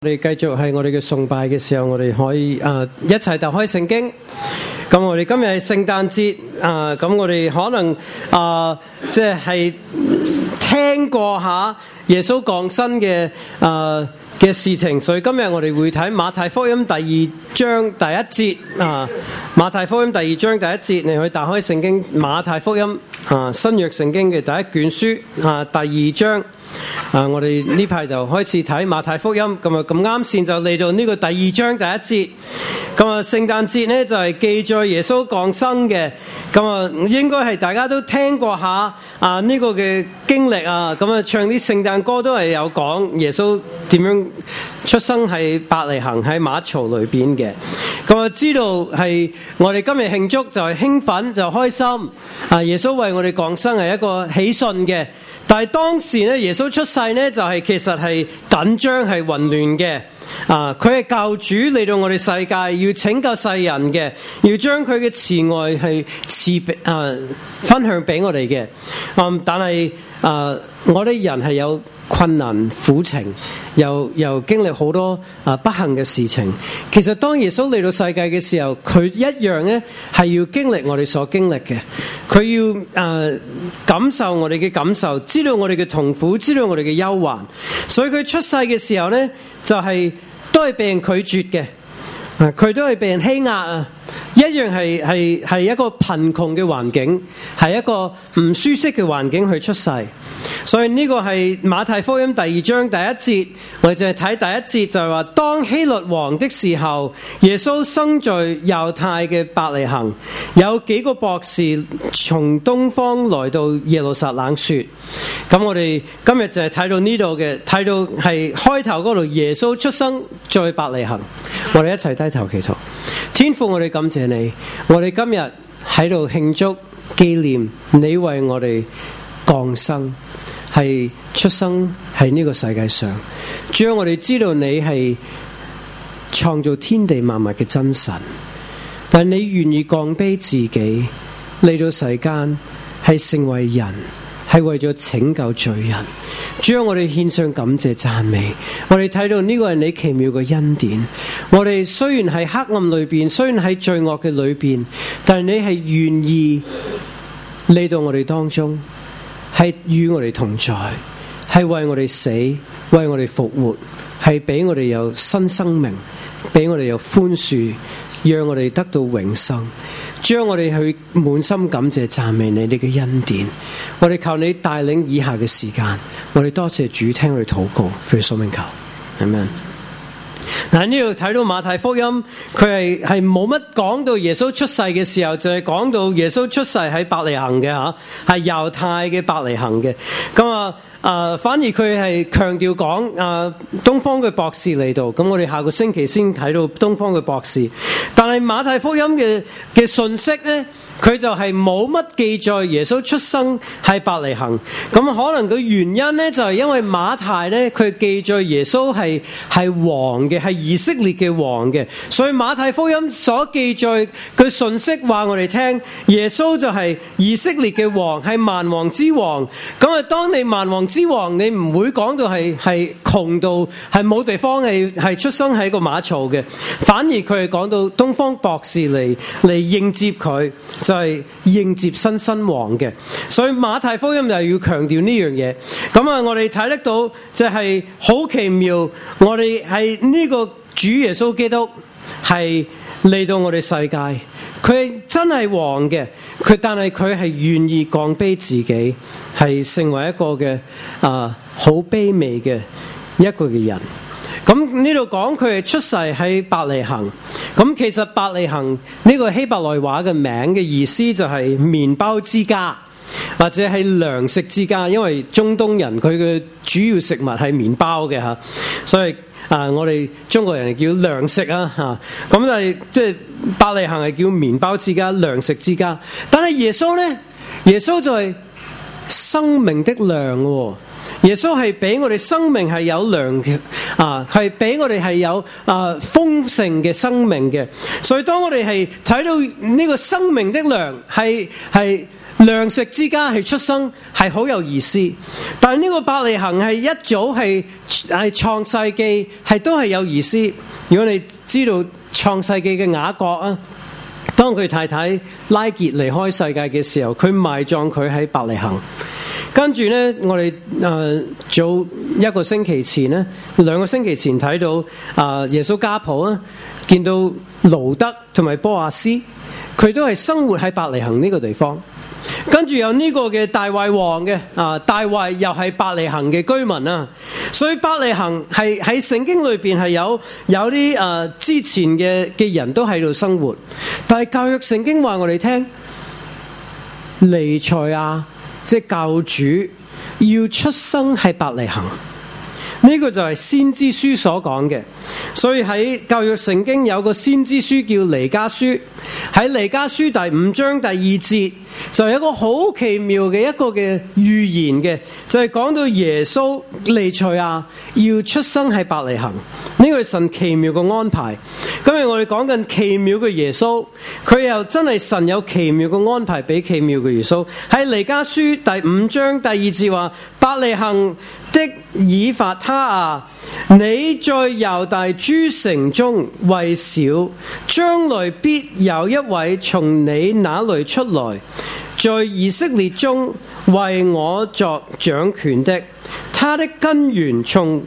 我哋繼續係我哋嘅崇拜嘅時候，我哋可以一齊打開聖經。咁我哋今日係聖誕節咁我哋可能即係聽過下耶穌降生嘅事情，所以今日我哋會睇馬太福音第二章第一節馬太福音第二章第一節，你可以打開聖經馬太福音新約聖經嘅第一卷書第二章。我哋呢排就開始睇馬太福音，咁啱先就嚟到呢個第二章第一節。咁聖誕節呢就係記載耶穌降生嘅，咁應該係大家都聽過下呢個嘅經歷咁唱啲聖誕歌都係有講耶穌點樣出生喺伯利恆喺馬槽裏邊嘅。咁知道係我哋今日慶祝就係興奮就開心耶穌為我哋降生係一個喜訊嘅。但係當時咧，耶穌出世咧就係其實係緊張係混亂嘅。佢係救主嚟到我哋世界，要拯救世人嘅，要將佢嘅慈愛係分享俾我哋嘅。但係我哋人係有困難苦情，又經歷好多不幸嘅事情。其實當耶穌嚟到世界嘅時候，佢一樣咧係要經歷我哋所經歷嘅。佢要感受我哋嘅感受，知道我哋嘅痛苦，知道我哋嘅憂患。所以佢出世嘅時候咧，就都係被人拒絕嘅，佢都係被人欺壓一樣係一個貧窮嘅環境，係一個唔舒適嘅環境去出世。所以呢個係馬太福音第二章第一節，我哋就係睇第一節，就係話當希律王的時候，耶穌生在猶太嘅伯利恆，有幾個博士從東方來到耶路撒冷說。咁我哋今日就係睇到呢度嘅，睇到係開頭嗰度耶穌出生在伯利恆。我哋一齊低頭祈禱。天父，我哋感謝你，我哋今日喺度慶祝紀念你為我哋降生，係出生喺呢個世界上。主要我哋知道你係創造天地萬物嘅真神，但你願意降卑自己嚟到世間，係成為人，係為咗拯救罪人。主要我哋獻上感謝讚美，我哋睇到呢個係你奇妙嘅恩典。我哋雖然喺黑暗裏邊，雖然喺罪惡嘅裏邊，但係你係願意嚟到我哋當中，係與我哋同在，係為我哋死，為我哋復活，係俾我哋有新生命，俾我哋有寬恕，讓我哋得到永生。將我哋去滿心感謝讚美你嘅恩典。我哋求你帶領以下嘅時間，我哋多謝主聽我哋禱告，奉耶穌名求，阿們。嗱，呢度睇到馬太福音，佢係冇乜講到耶穌出世嘅時候，就係講到耶穌出世喺伯利恆嘅吓，係猶太嘅伯利恆嘅。咁反而佢係強調講東方嘅博士嚟到。咁我哋下個星期先睇到東方嘅博士。但係馬太福音嘅信息咧，佢就係冇乜記載耶穌出生喺伯利恆。咁可能個原因咧，就係因為馬太咧，佢記載耶穌係王嘅，係以色列嘅王嘅。所以馬太福音所記載嘅信息話我哋聽，耶穌就係以色列嘅王，係萬王之王。咁當你萬王之王，你唔會講到係窮到係冇地方係出生喺個馬槽嘅，反而佢係講到東方博士嚟應接佢，就係應接新王嘅。所以馬太福音就要強調呢樣嘢。咁我哋睇得到就係好奇妙，我哋係呢個主耶穌基督係嚟到我哋世界，佢係真係王嘅，但係佢係願意降卑自己，係成為一個嘅好卑微嘅一個嘅人。咁呢度講佢係出世喺伯利恆。咁其實伯利恆呢個希伯來話嘅名嘅意思就係麵包之家，或者係糧食之家，因為中東人佢嘅主要食物係麵包嘅吓，所以我哋中國人叫糧食咁但係即係伯利恆係叫麵包之家、糧食之家。但係耶穌呢？耶穌就係生命的糧。耶穌係俾我哋生命係有糧嘅，係俾我哋係有豐盛嘅生命嘅。所以當我哋係睇到呢個生命的糧係糧食之家係出生係好有意思，但係呢個伯利恆係一早係創世紀係都係有意思。如果你知道創世紀嘅雅各啊，當佢太太拉結離開世界嘅時候，佢埋葬佢喺伯利恆。跟住呢，我哋早一個星期前呢，2個星期前睇到耶穌家譜啊，見到盧德同埋波亞斯，佢都係生活喺伯利恆呢個地方。跟住有呢個嘅大衛王嘅大衛又係伯利恆嘅居民啊，所以伯利恆係喺聖經裏邊係有啲之前嘅人都喺度生活，但係舊約聖經話我哋聽，彌賽亞即係救主要出生喺伯利恆。呢個就係先知書所講嘅，所以喺舊約聖經有個先知書叫彌迦書，喺彌迦書第5章第2節就有一個好奇妙嘅一個嘅預言嘅，就係講到耶穌彌賽亞要出生喺伯利恆。呢個係神奇妙嘅安排。今日我哋講緊奇妙嘅耶穌，佢又真係神有奇妙嘅安排俾奇妙嘅耶穌。喺彌迦書第5章第2節話，伯利恆的以法他啊，你在猶大諸城中為小，將來必有一位從你那裏出來，在以色列中為我作掌權的，他的根源從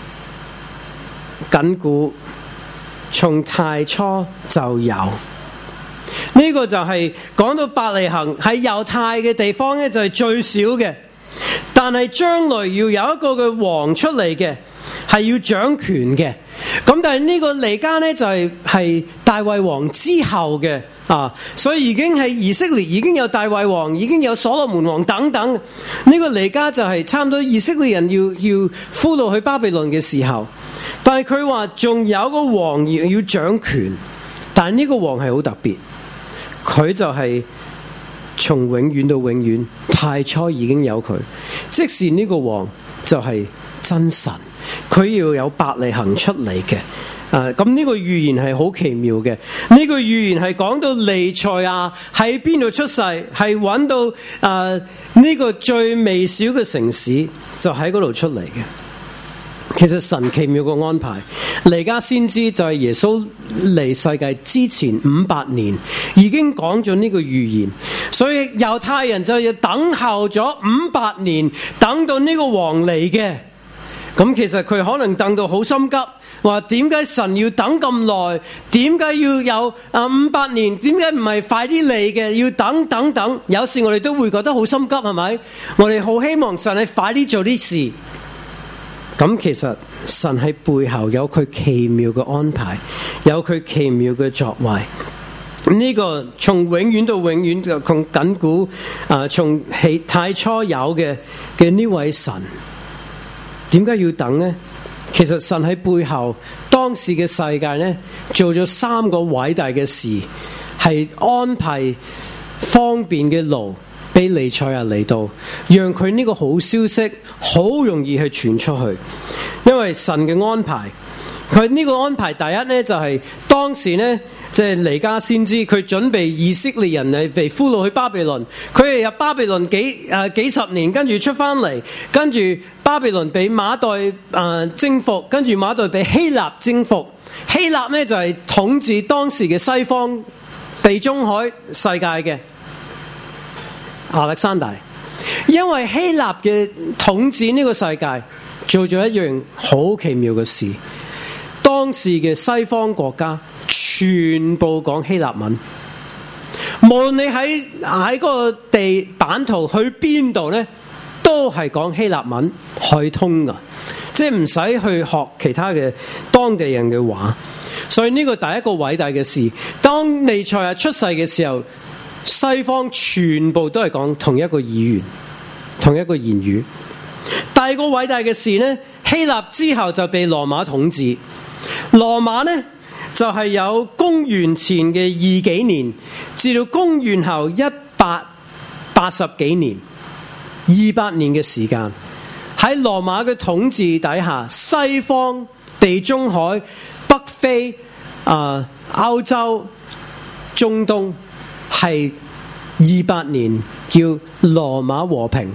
亙古，從太初就有。呢個就係講到伯利恆喺猶太嘅地方呢，就係最少嘅。但係將來要有一個嘅王出嚟嘅，係要掌權嘅。咁但係呢個彌迦呢，就係大衛王之後嘅所以已經係以色列已經有大衛王，已經有所羅門王等等。呢個彌迦就係差唔多以色列人要俘虜去巴比倫嘅時候，但係佢話仲有個王要掌權，但係呢個王係好特別，佢就係從永遠到永遠，太初已經有佢。即使呢個王就係真神，佢要有伯利恆出嚟嘅。咁呢個預言係好奇妙嘅。呢個預言係講到彌賽亞喺邊度出世，係揾到呢個最微小嘅城市，就喺嗰度出嚟嘅。其實神奇妙嘅安排，彌迦先知就係耶穌嚟世界之前500年已經講咗呢個預言，所以猶太人就要等候咗500年，等到呢個王嚟嘅。咁其實佢可能等到好心急，話點解神要等咁耐？點解要有500年？點解唔係快啲嚟嘅？要等。有時我哋都會覺得好心急，係咪？我哋好希望神係快啲做啲事。咁其實神喺背後有佢奇妙嘅安排，有佢奇妙嘅作為。呢個從永遠到永遠，就從亙古從太初有嘅呢位神，點解要等呢？其實神喺背後當時嘅世界呢，做咗3個偉大嘅事，係安排方便嘅路俾彌賽亞嚟到，讓佢呢個好消息好容易去傳出去。因為神嘅安排，佢呢個安排第一呢，就係當時呢，即係彌迦先知，佢準備以色列人係被俘虜去巴比倫，佢係入巴比倫幾十年，跟住出翻嚟，跟住巴比倫被馬代征服，跟住馬代被希臘征服。希臘呢，就係統治當時嘅西方地中海世界嘅亞歷山大，因為希臘嘅統治呢個世界，做咗一樣好奇妙嘅事。當時嘅西方國家全部講希臘文，無論你喺個地版圖去邊度呢，都係講希臘文去通噶，即係唔使去學其他嘅當地人嘅話。所以呢個第一個偉大嘅事，當彌賽亞出世嘅時候，西方全部都係講同一個語言，同一個言語。第二個偉大嘅事呢，希臘之後就被羅馬統治。羅馬呢，就係有公元前嘅2幾年，至到公元後180幾年，200年嘅時間，喺羅馬嘅統治底下，西方、地中海、北非、歐洲、中東係 200年叫羅馬和平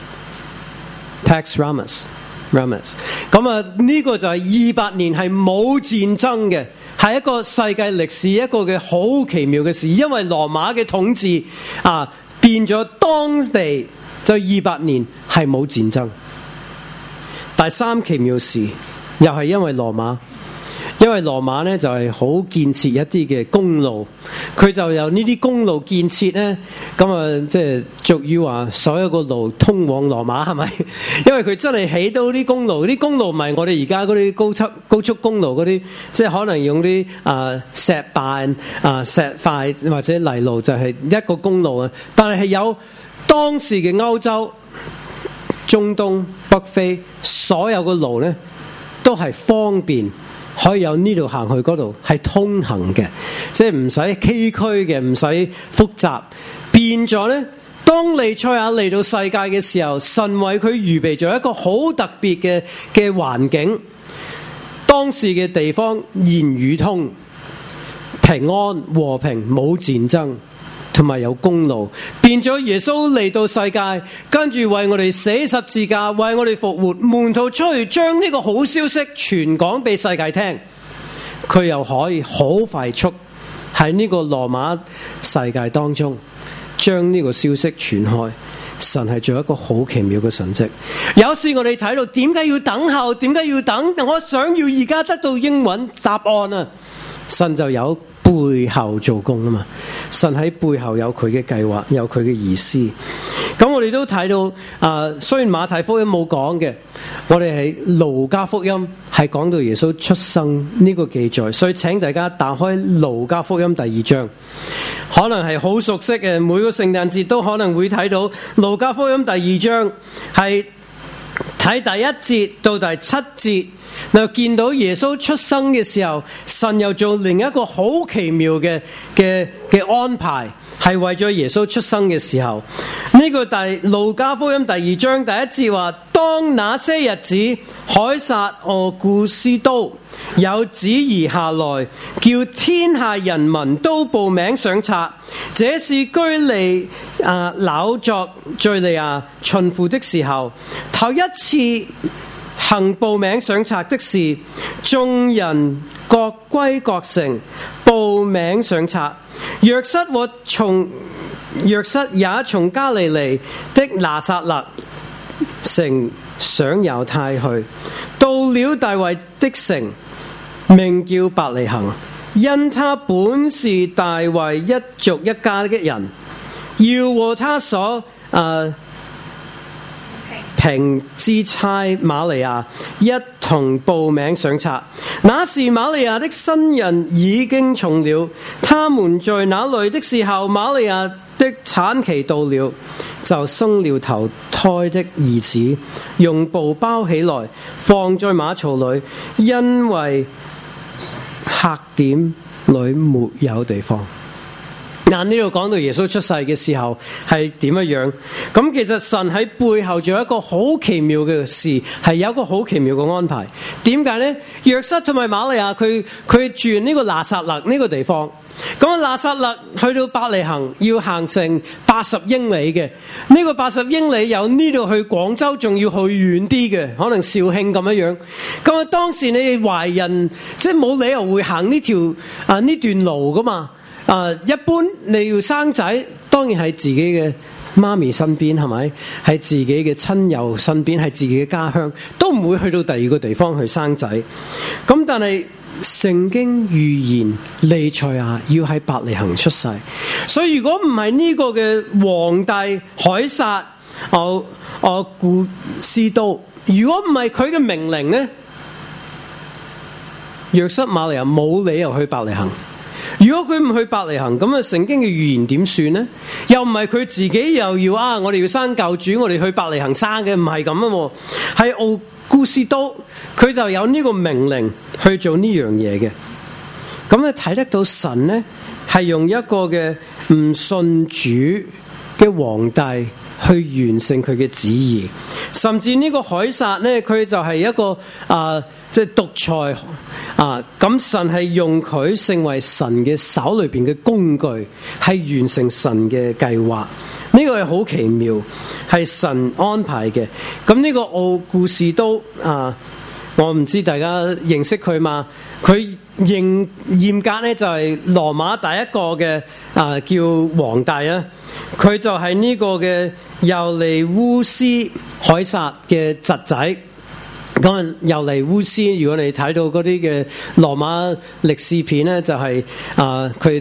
Pax Romus。咁啊，呢個就係200年係冇戰爭嘅，係一個世界歷史一個嘅好奇妙嘅事，因為羅馬嘅統治變咗當地就200年係冇戰爭。第三奇妙事又係因為羅馬咧就係好建設一啲嘅公路，佢就有呢啲公路建設咧，咁啊即係俗語話所有個路通往羅馬，係咪？因為佢真係起到啲公路，啲公路唔係我哋而家嗰啲高速公路嗰啲，即係可能用啲石板石塊或者泥路就係一個公路啊，但係有當時嘅歐洲、中東、北非所有嘅路咧都係方便。可以有呢度行去嗰度係通行嘅，即係唔使崎嶇嘅，唔使複雜。變咗呢，當彌賽亞嚟到世界嘅時候，神為佢預備咗一個好特別嘅環境。當時嘅地方言語通、平安和平，冇戰爭，同埋有公路。變咗耶穌嚟到世界，跟住為我哋死十字架，為我哋復活，門徒出去將呢個好消息傳講俾世界聽，佢又可以好快速喺呢個羅馬世界當中將呢個消息傳開。神係做一個好奇妙嘅神蹟。有時我哋睇到點解要等候，點解要等？我想要而家得到應允答案啊！神就有背後做工啊嘛，神喺背後有佢嘅計劃，有佢嘅意思。咁我哋都睇到雖然馬太福音冇講嘅，我哋喺路加福音係講到耶穌出生呢個記載，所以請大家打開路加福音第2章，可能係好熟悉嘅，每個聖誕節都可能會睇到路加福音第2章，係睇第1節到第7節。嗱，見到耶穌出生嘅時候，神又做另一個好奇妙嘅安排，係為咗耶穌出生嘅時候。呢個路加福音第2章第1節話：當那些日子，凱撒俄古斯都有旨意下來，叫天下人民都報名上冊。這是居利紐作敘利亞巡撫的時候，頭一次行報名上冊的事，眾人各歸各城報名上冊。約瑟也從加利利的拿撒勒城上猶太去，到了大衛的城，名叫伯利恆，因他本是大衛一族一家的人，要和他所平之差瑪利亞一同報名上冊。那時瑪利亞的身孕已經重了，他們在那裏的時候，瑪利亞的產期到了，就生了頭胎的兒子，用布包起來，放在馬槽裏，因為客店裏沒有地方。嗱，呢度講到耶穌出世嘅時候係點樣？咁其實神喺背後仲有一個好奇妙嘅事，係有一個好奇妙嘅安排。點解呢？約瑟同埋瑪利亞佢住呢個拿撒勒呢個地方，咁拿撒勒去到伯利恆要行成80英里嘅，呢個80英里由呢度去廣州仲要去遠啲嘅，可能肇慶咁樣。咁啊，當時你懷孕即係冇理由會行呢條呢段路噶嘛。一般你要生仔，當然係自己嘅媽咪身邊，係咪？係自己嘅親友身邊，係自己嘅家鄉，都唔會去到第二個地方去生仔。咁但係聖經預言彌賽亞要喺伯利恆出世，所以如果唔係呢個嘅皇帝凱撒古斯都，如果唔係佢嘅命令呢，約瑟瑪利亞冇理由去伯利恆。如果佢唔去伯利恆，咁啊聖經嘅預言點算呢？又唔係佢自己又要我哋要生救主，我哋去伯利恆生嘅，唔係咁啊！係奧古斯都佢就有呢個命令去做呢樣嘢嘅。咁你睇得到神呢係用一個嘅唔信主嘅皇帝去完成佢嘅旨意。甚至呢個凱撒呢，佢就係一個即係獨裁咁神係用佢成為神嘅手裏邊嘅工具，係完成神嘅計劃。呢個係好奇妙，係神安排嘅。咁呢個奧古斯都我唔知大家認識佢嘛？佢嚴格咧就係羅馬第一個嘅叫皇帝啊！佢就係呢個嘅尤利烏斯凱撒嘅侄仔。咁尤利烏斯，如果你睇到嗰啲嘅羅馬歷史片咧，就係佢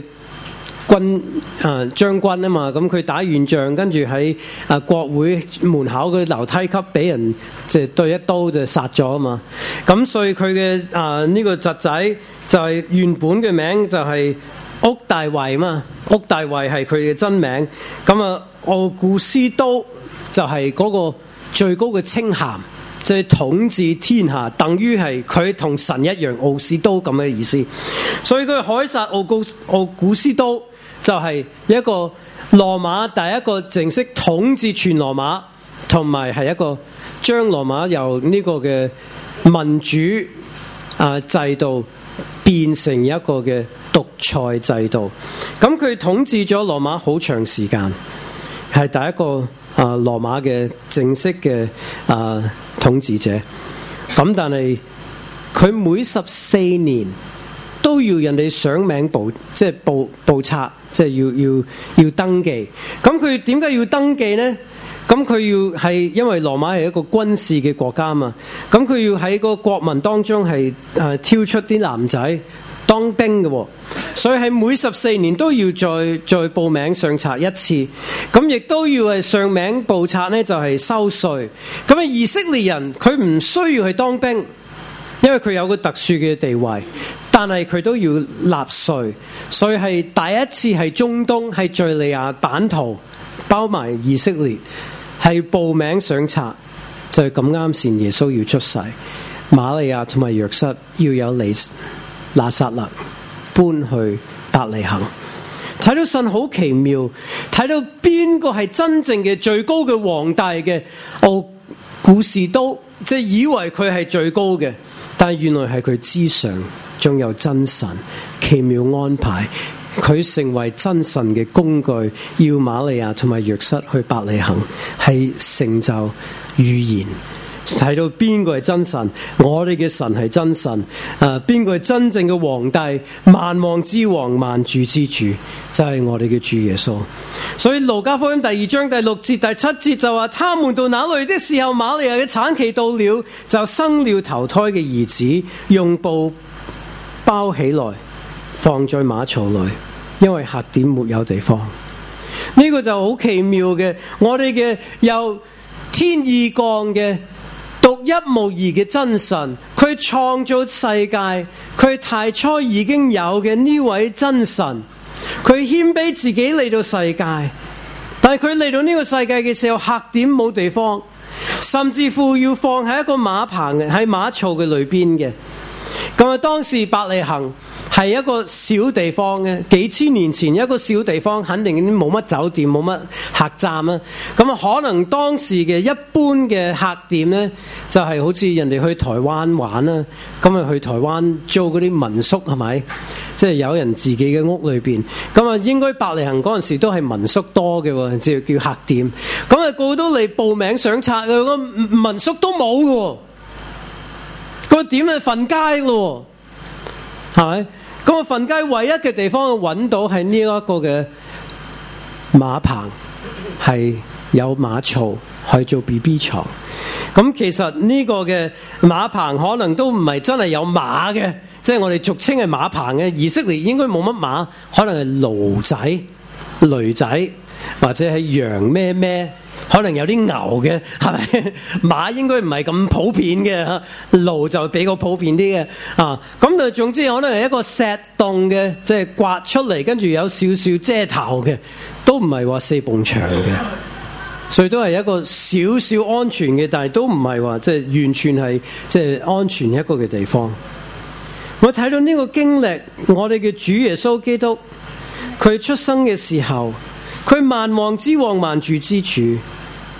將軍啊嘛，咁佢打完仗，跟住喺國會門口嘅樓梯級俾人即係對一刀就殺咗啊嘛。咁所以佢嘅呢個侄仔就係原本嘅名就係屋大維嘛，屋大維係佢嘅真名。咁奧古斯都就係嗰個最高嘅稱銜，即係統治天下，等於係佢同神一樣，奧斯都咁嘅意思。所以佢凱撒奧古斯都就係一個羅馬第一個正式統治全羅馬，同埋係一個將羅馬由呢個嘅民主制度變成一個嘅獨裁制度。咁佢統治咗羅馬好長時間，係第一個羅馬嘅正式嘅統治者。咁但係佢每14年都要人哋上名即係報冊，即係要登記。咁佢點解要登記呢？咁佢要係因為羅馬係一個軍事嘅國家嘛。咁佢要喺個國民當中係挑出啲男仔當兵嘅，所以喺每14年都要再報名上冊一次。咁亦都要係上名報冊呢，就係收稅。咁以色列人佢唔需要去當兵，因為佢有個特殊嘅地位，但係佢都要納稅。所以係第一次係中東係敘利亞版圖包埋以色列係報名上冊，就係咁啱先耶穌要出世，瑪利亞同埋約瑟要有拿撒勒搬去伯利恆。睇到神好奇妙，睇到邊個係真正嘅最高嘅皇帝嘅奧古斯都，即係以為佢係最高嘅，但係原來係佢之上仲有真神奇妙安排，佢成為真神嘅工具，要瑪利亞同埋約瑟去伯利恆，係成就預言。睇到邊個係真神，我哋嘅神係真神。邊個係真正嘅皇帝，萬王之王，萬主之主，就係我哋嘅主耶穌。所以路加福音第2章第6節第7節就話，他們到那裏的時候，瑪利亞嘅產期到了，就生了頭胎嘅兒子，用布包起來，放在馬槽裏，因為客店沒有地方。呢個就好奇妙嘅，我哋嘅由天而降嘅獨一無二嘅真神，佢創造世界，佢太初已經有嘅呢位真神，佢謙卑自己嚟到世界，但係佢嚟到呢個世界嘅時候，客店冇地方，甚至乎要放喺一個馬棚嘅，喺馬槽嘅裏邊嘅。咁當時伯利恆係一個小地方嘅，幾千年前一個小地方，肯定冇乜酒店，冇乜客棧啊。咁可能當時嘅一般嘅客店呢，就係好似人哋去台灣玩啦，咁去台灣租嗰啲民宿係咪？即係有人自己嘅屋裏邊。咁應該伯利恆嗰陣時都係民宿多嘅，即係叫客店。咁個個都嚟報名上冊嘅，個民宿都冇嘅，個點係瞓街咯，係咪？咁我瞓街唯一嘅地方揾到係呢一個嘅馬棚，係有馬槽去做 BB 床。咁其實呢個嘅馬棚可能都唔係真係有馬嘅，即係我哋俗稱係馬棚嘅。以色列應該冇乜馬，可能係驢仔、驢仔或者係羊咩咩。可能有啲牛嘅，係咪？馬應該唔係咁普遍嘅，驢就比較普遍啲嘅。咁就總之可能係一個石洞嘅，即係刮出嚟，跟住有少少遮頭嘅，都唔係話4埲牆嘅，所以都係一個少少安全嘅，但係都唔係話即係完全係即係安全一個嘅地方。我睇到呢個經歷，我哋嘅主耶穌基督，佢出生嘅時候，佢萬王之王，萬主之主，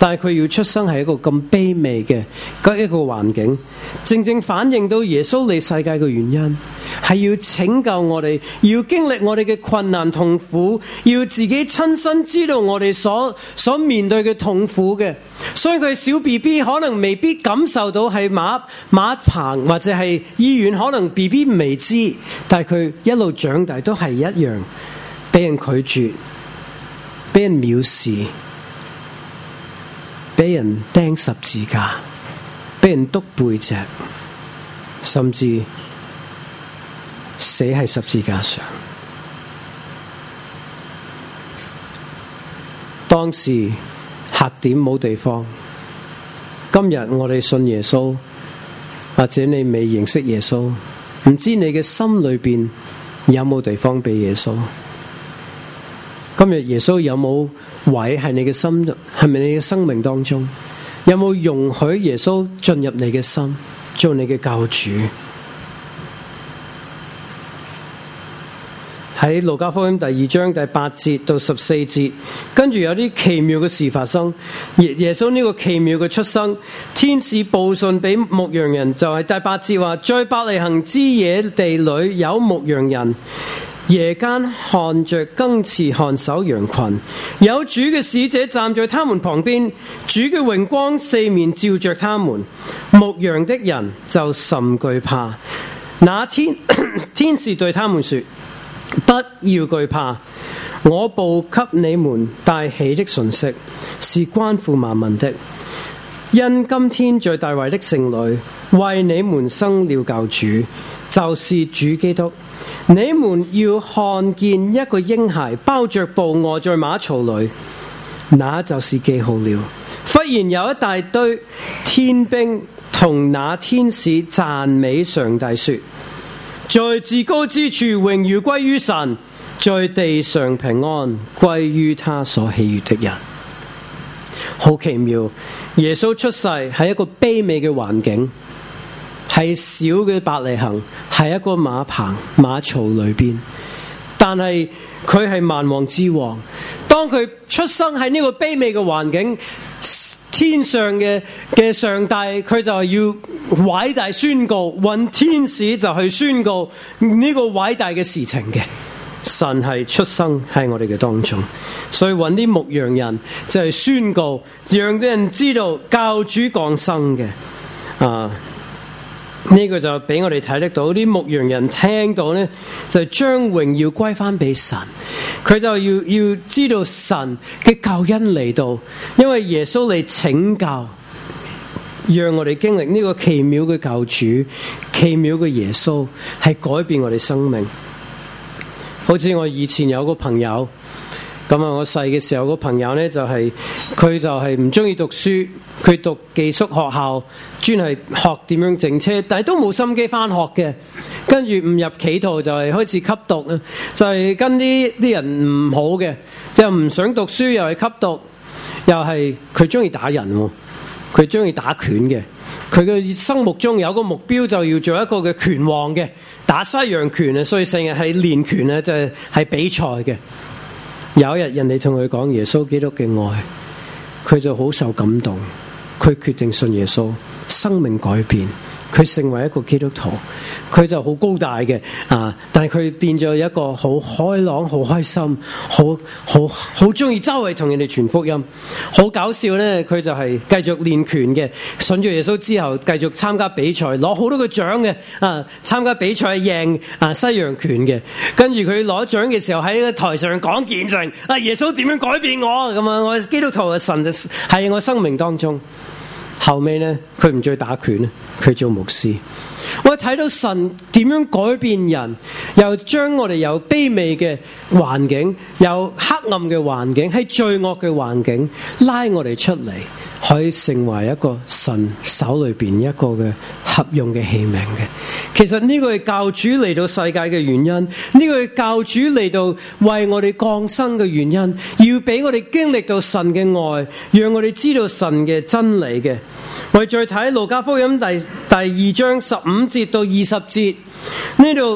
但係佢要出生係一個咁卑微嘅一個環境，正正反映到耶穌嚟世界嘅原因，係要拯救我哋，要經歷我哋嘅困難痛苦，要自己親身知道我哋所面對嘅痛苦嘅。所以佢小 BB 可能未必感受到係馬棚或者係醫院，可能 BB 未知，但係佢一路長大都係一樣，俾人拒絕，俾人藐視，俾人釘十字架，俾人篤背脊，甚至死喺十字架上。當時客點冇地方，今日我哋信耶穌，或者你未認識耶穌，唔知你嘅心裏邊有冇地方俾耶穌？今日耶穌有冇位喺你嘅心，係咪你嘅生命當中？有冇容許耶穌進入你嘅心，做你嘅救主？喺路加福音第2章第8節到14節，跟住有啲奇妙嘅事發生。耶穌呢個奇妙嘅出生，天使報信俾牧羊人，就係第8節話，在伯利恆之野地裏有牧羊人，夜間看着更次看守羊群，有主嘅使者站在他們旁邊，主嘅榮光四面照着他們，牧羊的人就甚懼怕。那天天使對他們說，不要懼怕，我報給你們帶喜的訊息，是關乎萬民的。因今天在大衛的城裏，為你們生了救主，就是主基督。你們要看見一個嬰孩包着布臥在馬槽裏，那就是記號了。忽然有一大堆天兵同那天使讚美上帝說，在至高之處榮耀歸於神，在地上平安歸於他所喜悅的人。好奇妙，耶穌出世喺一個卑微嘅環境，係小嘅伯利恆，係一個馬棚馬槽裏邊，但係佢係萬王之王。當佢出生喺呢個卑微嘅環境，天上嘅上帝佢就係要偉大宣告，運天使就去宣告呢個偉大嘅事情嘅。神係出生喺我哋嘅當中，所以揾啲牧羊人就係宣告，讓啲人知道救主降生嘅。呢個就俾我哋睇得到，啲牧羊人聽到呢，就將榮耀歸翻俾神，佢就要知道神嘅救恩嚟到，因為耶穌嚟拯救，讓我哋經歷呢個奇妙嘅救主，奇妙嘅耶穌係改變我哋生命。好似我以前有個朋友，咁我細嘅時候個朋友呢，佢就係唔中意讀書，佢讀寄宿學校，專係學點樣整車，但係都冇心機翻學嘅。跟住誤入歧途，就係開始吸毒，就係跟啲人唔好嘅，就唔想讀書，又係吸毒，又係佢中意打人，佢中意打拳嘅。佢嘅心目中有個目標，就要做一個嘅拳王嘅，打西洋拳啊，所以成日係練拳啊，就係比賽嘅。有一日人哋同佢講耶穌基督嘅愛，佢就好受感動，佢決定信耶穌，生命改變，佢成為一個基督徒。佢就好高大嘅但係佢變咗一個好開朗、好開心、好中意周圍同人哋傳福音。好搞笑呢，佢就係繼續練拳嘅，信咗耶穌之後繼續參加比賽，攞好多個獎嘅參加比賽贏西洋拳嘅。跟住佢攞獎嘅時候喺個台上講見證，耶穌點樣改變我咁啊！我基督徒嘅神就喺我生命當中。後尾呢，佢唔再打拳，佢做牧師。我睇到神點樣改變人，又將我哋由卑微嘅環境，由黑暗嘅環境，喺罪惡嘅環境拉我哋出嚟，可以成為一個神手裏邊一個嘅合用嘅器皿嘅。其實呢個係教主嚟到世界嘅原因，呢個係教主嚟到為我哋降生嘅原因，要俾我哋經歷到神嘅愛，讓我哋知道神嘅真理嘅。我哋再睇路加福音第2章15節到20節，呢度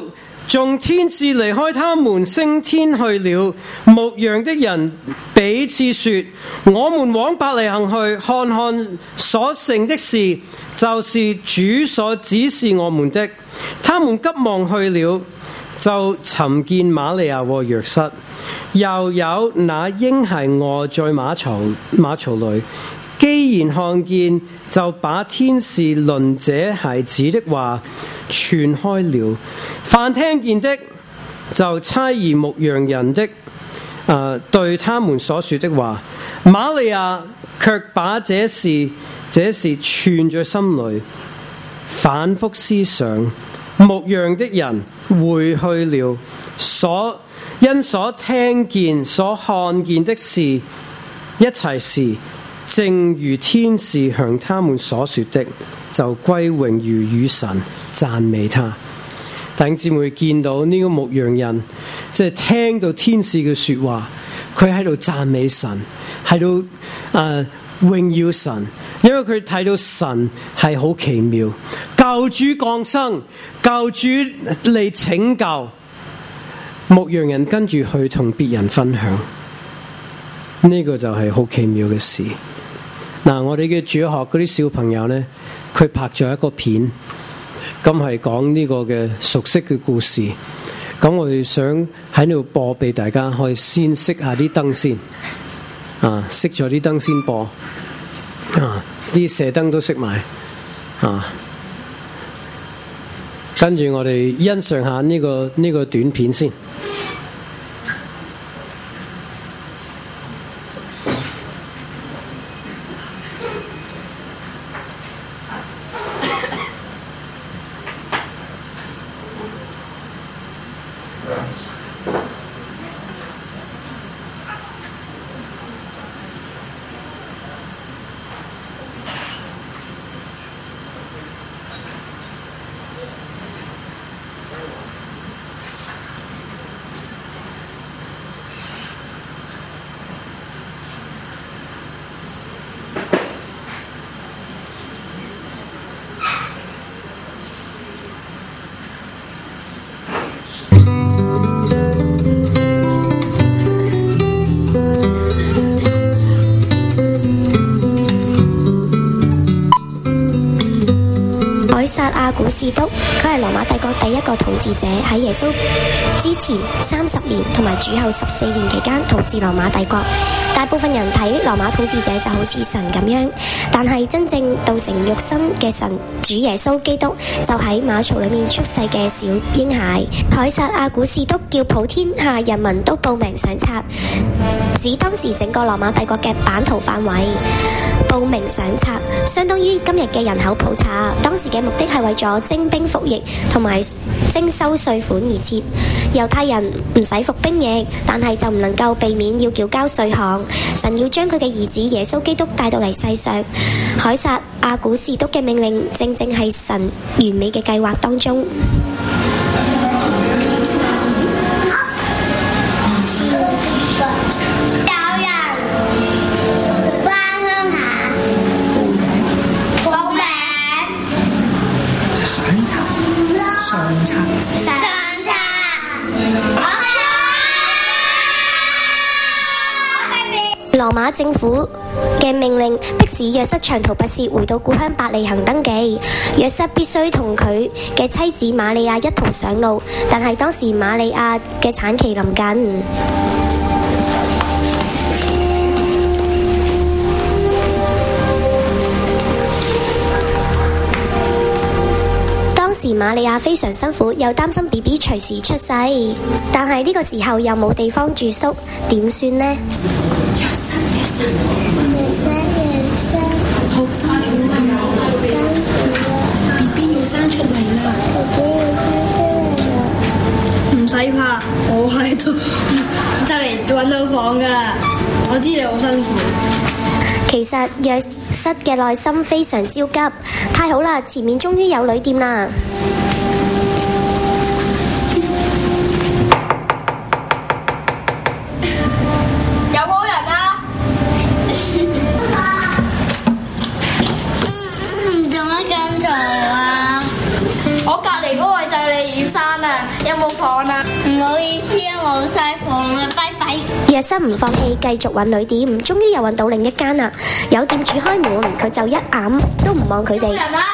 眾天使離開他們升天去了。牧羊的人彼此說：我們往伯利恆去，看看所成的事，就是主所指示我們的。他們急忙去了，就尋見瑪利亞和約瑟，又有那嬰孩臥在馬槽裏。既然看見，就把天使論這孩子的話傳開了。凡聽見的，就猜疑牧羊人的對他們所說的話。瑪利亞卻把這事存在心裏，反覆思想。牧羊的人回去了，因所聽見、所看見的事，一切事，正如天使向他們所說的，就歸榮譽與神，讚美他。弟兄姊妹見到呢個牧羊人，即係聽到天使嘅說話，佢喺度讚美神，喺度榮耀神，因為佢睇到神係好奇妙，救主降生，救主嚟拯救。牧羊人跟住去同別人分享，呢個就係好奇妙嘅事。嗱，我哋嘅主學嗰啲小朋友呢，佢拍咗一個片，咁係講呢個嘅熟悉嘅故事。咁我哋想喺度播俾大家，可以先熄下啲燈先，熄咗啲燈先播，啲射燈都熄埋，跟住我哋欣賞下呢個短片先。 阿古士督，佢係羅馬帝國第一個統治者，喺耶穌之前30年同埋主後14年期間統治羅馬帝國。大部分人睇羅馬統治者就好似神咁樣，但係真正道成肉身嘅神主耶穌基督就喺馬槽裏面出世嘅小嬰孩。凱撒阿古士督叫普天下人民都報名上冊，指當時整個羅馬帝國嘅版圖範圍。報名上冊相當於今日嘅人口普查，當時嘅目的係為咗徵兵服役同埋徵收稅款而設。猶太人唔使服兵役，但係就唔能夠避免要繳交稅項。神要將佢嘅兒子耶穌基督帶到嚟世上，凱撒阿古士督嘅命令正正係神完美嘅計劃當中。羅馬政府嘅命令迫使約瑟長途跋涉回到故鄉伯利恆登記。約瑟必須同佢嘅妻子瑪利亞一同上路，但係當時瑪利亞嘅產期臨近。當時瑪利亞非常辛苦，又擔心 BB 隨時出世，但係呢個時候又冇地方住宿，點算呢？ 好辛苦啊！BB 要生出嚟啦！唔使怕，我喺度，就嚟搵到房噶啦！我知你好辛苦。 其實約瑟嘅內心非常焦急，太好啦！前面終於有旅店啦！ 有冇房啊？ 唔好意思啊，冇晒房啊，拜拜。 約瑟唔放棄，繼續揾旅店，終於又揾到另一間啦。有店主開門，佢就一眼都唔望佢哋。 人啊！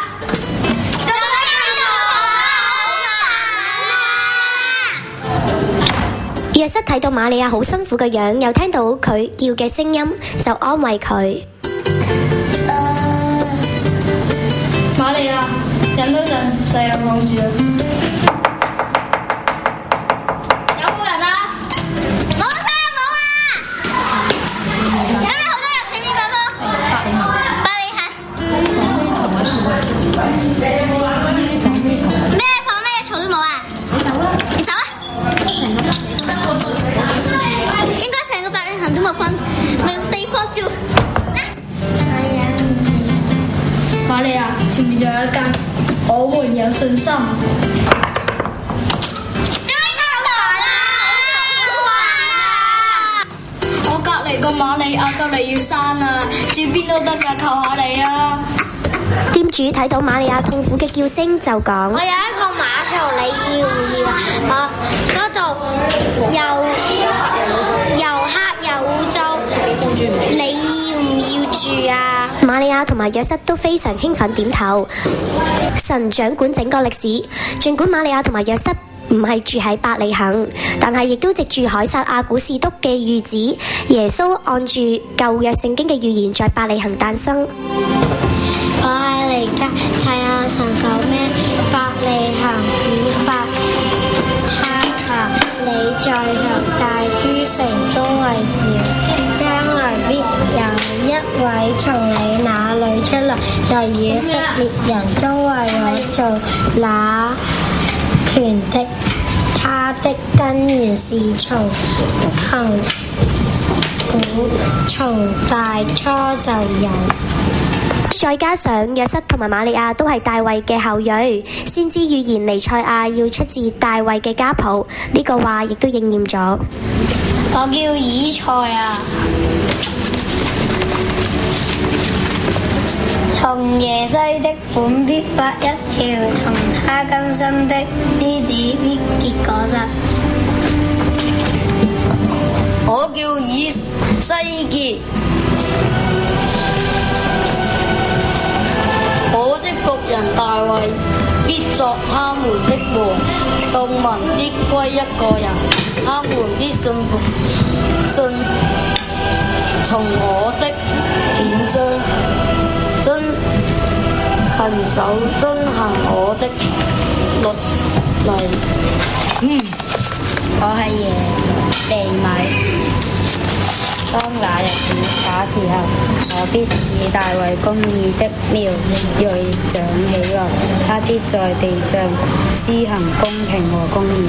約瑟睇到瑪利亞好辛苦嘅樣，又聽到佢叫嘅聲音，就安慰佢。 瑪利亞，忍多陣就有房住啦。有冇人啊？ 冇啊！有咩好多人食麵包？百里行。咩房咩嘈都冇啊！你走啊！應該成個百里行都冇房，冇地方住。 瑪利亞，前面仲有一間，我們有信心。我隔離個瑪利亞就嚟要生啦，住邊都得㗎，求下你啊！ 店主睇到瑪利亞痛苦嘅叫聲，就講： 我有一個馬槽，你要唔要啊？嗰度又黑又污糟，你要唔要住啊？ 瑪利亞同埋約瑟都非常興奮點頭。神掌管整個歷史，儘管瑪利亞同埋約瑟唔係住喺伯利恆，但係亦都藉住凱撒亞古士督嘅預指，耶穌按住舊約聖經嘅預言，在伯利恆誕生。 我係嚟家睇下神救咩？伯利恆以法他啊，你在猶大諸城中為小，將來必有一位從你那裏出來，在以色列人中為我做那權的。他的根源是從亙古，從大初就有。 再加上約瑟同埋瑪利亞都係大衛嘅後裔，先知預言彌賽亞要出自大衛嘅家譜，呢個話亦都應驗咗。 我叫以賽亞，從耶西的本必發一條，從他根生的枝子必結果實。 我叫以西結，我的僕人大衛必作他們的王，眾民必歸一個人，他們必信從我的典章，勤守遵行我的律例。 我係耶利米。當那日子那時候，我必使大衛公義的苗裔長起來，他必在地上施行公平和公義。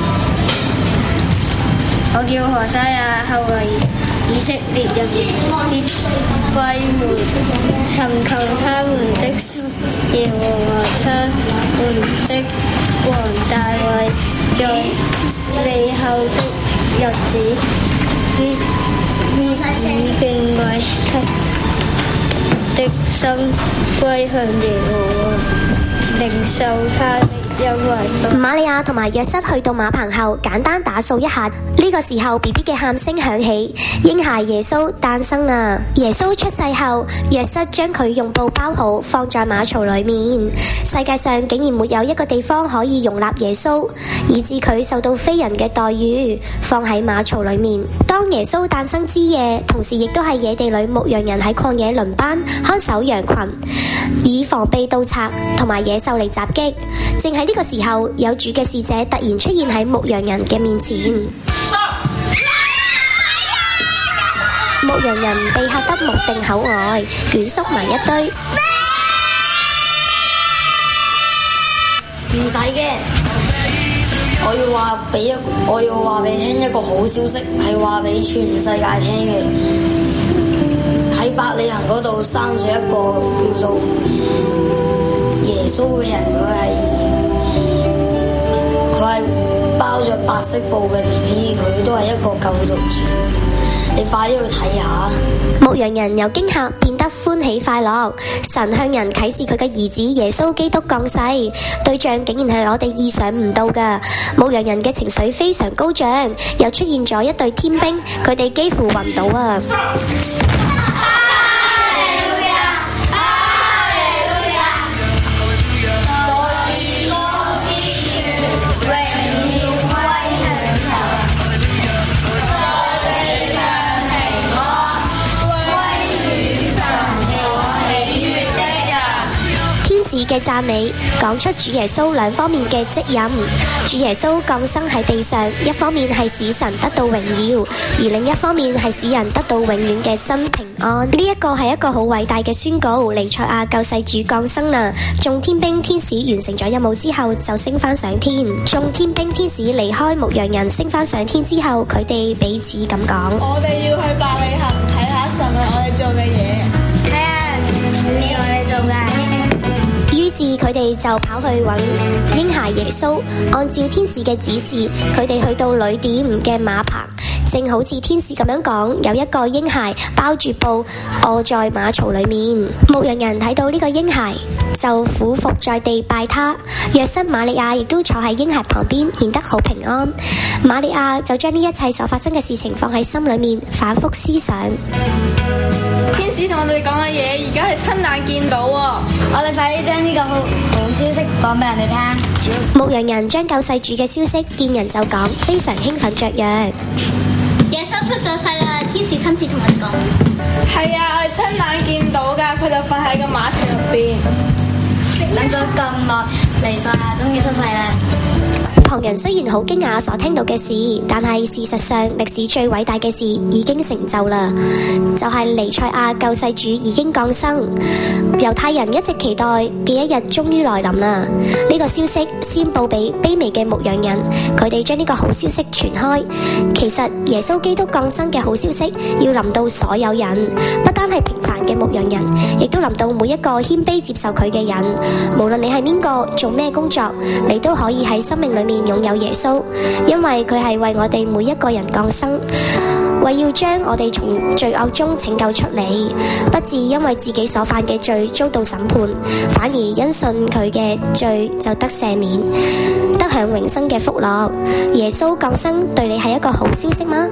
我叫何西亞，後為以色列人必歸回，尋求他們的神，耶和華他們的王大衛在離後的日子必以敬畏他的心歸向耶和華，領受他的恩惠。 瑪利亞同埋約瑟去到馬棚後，簡單打掃一下。呢個時候 BB 嘅喊聲響起，嬰孩耶穌誕生啦！耶穌出世後，約瑟將佢用布包好，放在馬槽裏面。世界上竟然沒有一個地方可以容納耶穌，以致佢受到非人嘅待遇，放喺馬槽裏面。當耶穌誕生之夜，同時亦都係野地裏牧羊人喺曠野輪班看守羊群，以防被盜賊同埋野獸嚟襲擊。正喺呢個時候，有主嘅使者突然出現喺牧羊人嘅面前。牧羊人被嚇得目定口呆，捲縮埋一堆。 唔使嘅，我要話俾你聽一個好消息，係話俾全世界聽嘅。喺伯利恆嗰度生咗一個叫做耶穌嘅人，佢係包咗白色布嘅 BB，佢都係一個救贖主。 你快啲去睇下。 牧羊人由驚嚇變得歡喜快樂，神向人啟示佢嘅兒子耶穌基督降世，對象竟然係我哋意想唔到嘅。牧羊人嘅情緒非常高漲，又出現咗一隊天兵，佢哋幾乎暈倒啊！嘅讚美講出主耶穌兩方面嘅職任。主耶穌降生喺地上，一方面係使神得到榮耀，而另一方面係使人得到永遠嘅真平安。呢一個係一個好偉大嘅宣告。彌賽亞救世主降生啦！眾天兵天使完成咗任務之後就升翻上天。眾天兵天使離開牧羊人升翻上天之後，佢哋彼此咁講： 我哋要去伯利恆睇下神為我哋做嘅嘢。係啊，呢個我哋做㗎。 於是佢哋就跑去揾嬰孩耶穌，按照天使嘅指示，佢哋去到旅店嘅馬棚，正好似天使咁樣講，有一個嬰孩包住布臥在馬槽裏面。牧羊人睇到呢個嬰孩，就俯伏在地拜他。約瑟瑪利亞亦都坐喺嬰孩旁邊，顯得好平安。瑪利亞就將呢一切所發生嘅事情放喺心裏面，反覆思想。 天使同我哋講嘅嘢，而家係親眼見到喎。 我哋快啲將呢個好消息講俾人哋聽。 牧羊人將救世主嘅消息見人就講，非常興奮雀躍。 耶穌出咗世啦！天使親自同我哋講。 係啊，我哋親眼見到㗎，佢就瞓喺個馬槽入邊。 等咗咁耐，彌賽亞終於出世啦！ 旁人雖然好驚訝所聽到嘅事，但係事實上歷史最偉大嘅事已經成就啦，就係彌賽亞救世主已經降生。猶太人一直期待嘅一日終於來臨啦！呢個消息先報俾卑微嘅牧羊人，佢哋將呢個好消息傳開。其實耶穌基督降生嘅好消息要臨到所有人，不單係平凡嘅牧羊人，亦都臨到每一個謙卑接受佢嘅人。無論你係邊個，做咩工作，你都可以喺生命裏面擁有耶穌，因為佢係為我哋每一個人降生，為要將我哋從罪惡中拯救出嚟，不至因為自己所犯嘅罪遭到審判，反而因信佢嘅罪就得赦免，得享永生嘅福樂。耶穌降生對你係一個好消息嗎？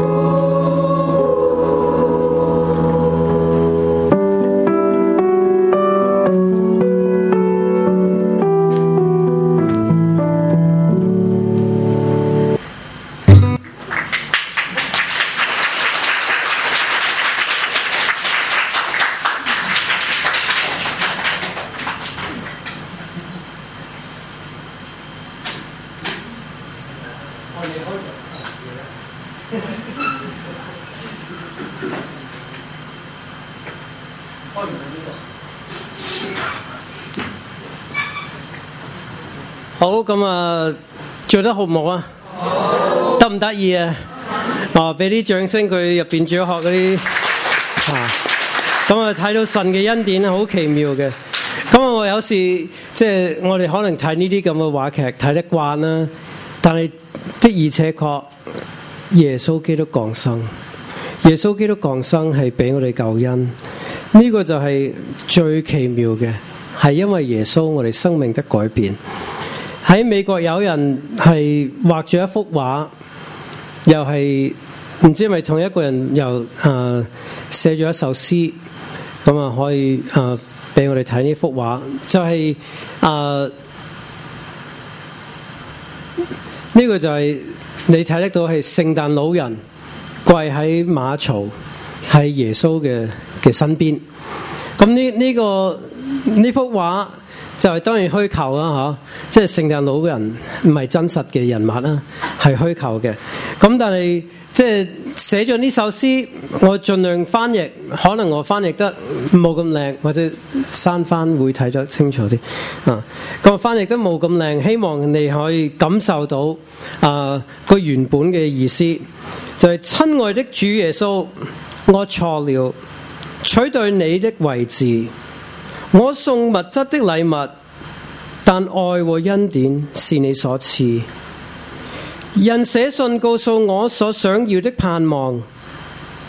好，咁啊，做得好唔好啊？得唔得意啊？俾啲掌聲佢入邊主學嗰啲咁啊，睇到神嘅恩典好奇妙嘅。咁啊，我有時即係我哋可能睇呢啲咁嘅話劇睇得慣啦，但係的而且確耶穌基督降生，耶穌基督降生係俾我哋救恩，呢個就係最奇妙嘅，係因為耶穌我哋生命得改變。喺美國有人係畫咗一幅畫，又係唔知係咪同一個人又寫咗一首詩，咁啊可以俾我哋睇呢幅畫，就係呢個就係你睇得到係聖誕老人跪喺馬槽喺耶穌嘅身邊。咁呢幅畫就係當然虛構啦，即係聖誕老人唔係真實嘅人物啦，係虛構嘅。咁但係即係寫咗呢首詩，我盡量翻譯，可能我翻譯得冇咁靚，或者刪翻會睇得清楚啲。咁翻譯得冇咁靚，希望你可以感受到個原本嘅意思，就係親愛的主耶穌，我錯了，取代你的位置。我送物質的禮物，但愛和恩典是你所賜。人寫信告訴我所想要的盼望，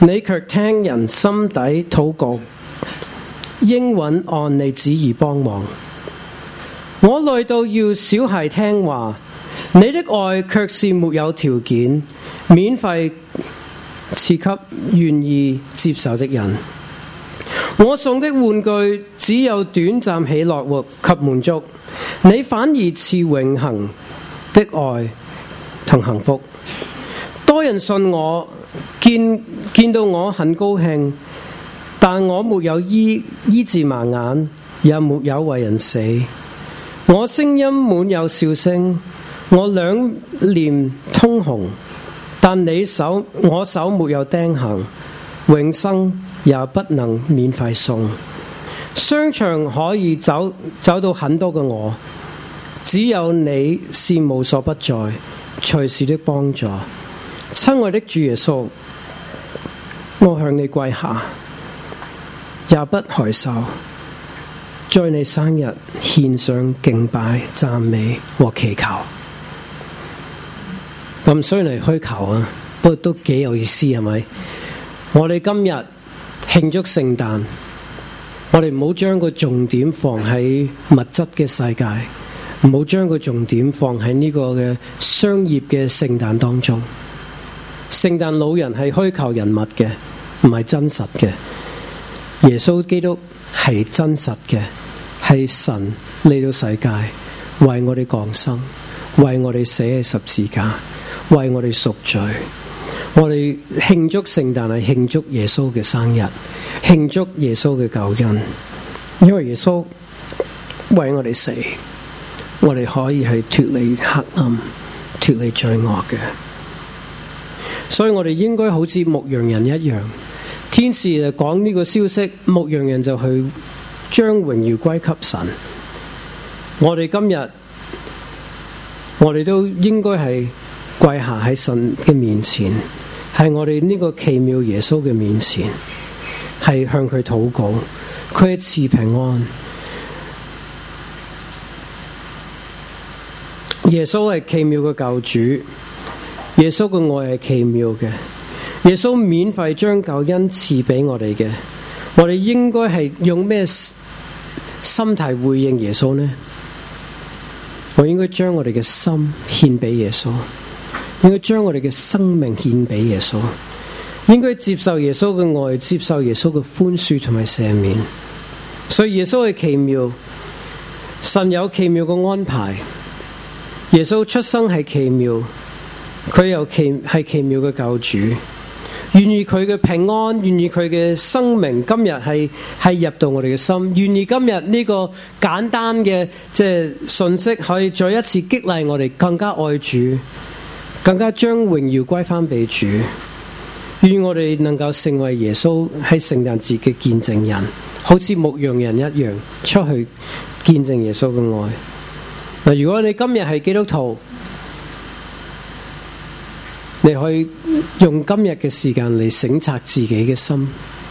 你卻聽人心底禱告，應允按你旨意幫忙。我累到要小孩聽話，你的愛卻是沒有條件，免費賜給願意接受的人。我送的玩具只有短暫喜樂及滿足，你反而賜永恆的愛同幸福。多人信我，見到我很高興，但我沒有醫治盲眼，也沒有為人死。我聲音滿有笑聲，我兩臉通紅，但我手沒有釘痕，永生也不能免費送。商場可以走到很多嘅我，只有你是無所不在，隨時的幫助。親愛的主耶穌，我向你跪下，也不害羞，在你生日獻上敬拜、讚美和祈求。咁雖然係虛求啊，不過都幾有意思，係咪？我哋今日慶祝聖誕，我哋唔好將個重點放喺物質嘅世界，唔好將個重點放喺呢個嘅商業嘅聖誕當中。聖誕老人係虛構人物嘅，唔係真實嘅。耶穌基督係真實嘅，係神嚟到世界為我哋降生，為我哋死喺十字架，為我哋贖罪。我哋慶祝聖誕係慶祝耶穌嘅生日，慶祝耶穌嘅救恩，因為耶穌為我哋死，我哋可以係脫離黑暗、脫離罪惡嘅。所以我哋應該好似牧羊人一樣，天使就講呢個消息，牧羊人就去將榮耀歸給神。我哋今日，我哋都應該係跪下喺神嘅面前，喺我哋呢個奇妙耶穌嘅面前，係向佢禱告，佢係賜平安。耶穌係奇妙嘅救主。耶穌嘅愛係奇妙嘅，耶穌免費將救恩賜俾我哋嘅，我哋應該係用咩心態回應耶穌呢？我應該將我哋嘅心獻俾耶穌，應該將我哋嘅生命獻俾耶穌，應該接受耶穌嘅愛，接受耶穌嘅寬恕同埋赦免。所以耶穌係奇妙，神有奇妙嘅安排，耶穌出生係奇妙。佢又係奇妙嘅救主，願意佢嘅平安，願意佢嘅生命今日係入到我哋嘅心，願意今日呢個簡單嘅信息可以再一次激勵我哋更加愛主，更加將榮耀歸翻俾主。願我哋能夠成為耶穌喺聖誕節嘅見證人，好似牧羊人一樣出去見證耶穌嘅愛。嗱，如果你今日係基督徒，你可以用今日嘅時間嚟省察自己嘅心。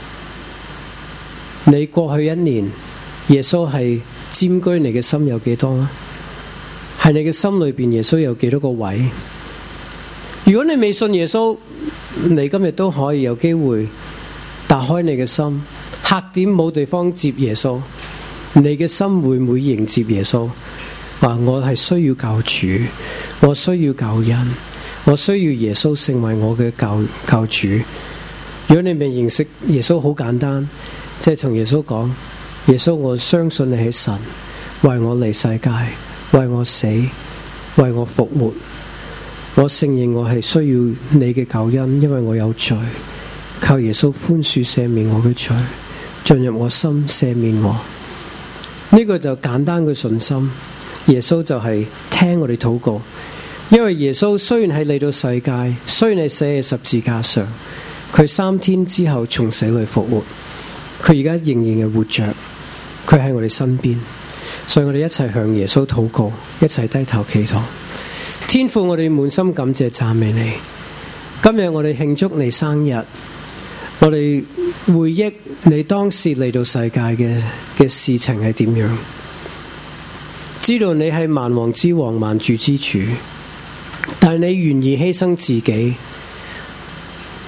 你過去一年，耶穌係佔據你嘅心有幾多啊？係你嘅心裏邊，耶穌有幾多個位？如果你未信耶穌，你今日都可以有機會打開你嘅心。客店冇地方接耶穌，你嘅心會唔會迎接耶穌？話我係需要救主，我需要救恩。我需要耶穌成為我嘅救主。如果你未認識耶穌，好簡單，即係同耶穌講：耶穌，我相信你係神，為我嚟世界，為我死，為我復活。我承認我係需要你嘅救恩，因為我有罪，靠耶穌寬恕赦免我嘅罪，進入我心赦免我。呢個就簡單嘅信心。耶穌就係聽我哋禱告。因為耶穌雖然係嚟到世界，雖然係死喺十字架上，佢3天之後從死裏復活，佢而家仍然係活着，佢喺我哋身邊，所以我哋一齊向耶穌禱告，一齊低頭祈禱。天父，我哋滿心感謝讚美你。今日我哋慶祝你生日，我哋回憶你當時嚟到世界嘅事情係點樣，知道你係萬王之王、萬主之主。但係你願意犧牲自己，釘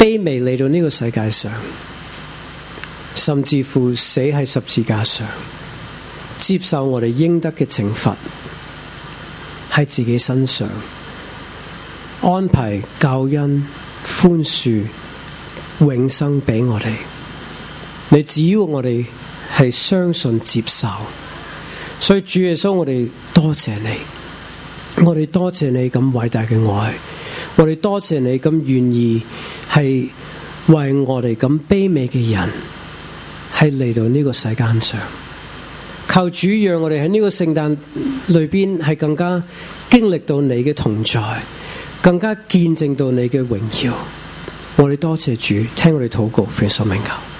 卑微嚟到呢個世界上，甚至乎死喺十字架上，接受我哋應得嘅懲罰，喺自己身上安排救恩、寬恕、永生俾我哋。你只要我哋係相信接受，所以主耶穌，我哋多謝你，我哋多謝你咁偉大嘅愛，我哋多謝你咁願意係為我哋咁卑微嘅人係嚟到呢個世間上。求主讓我哋喺呢個聖誕裏邊係更加經歷到你嘅同在，更加見證到你嘅榮耀。我哋多謝主，聽我哋禱告，奉耶穌名求。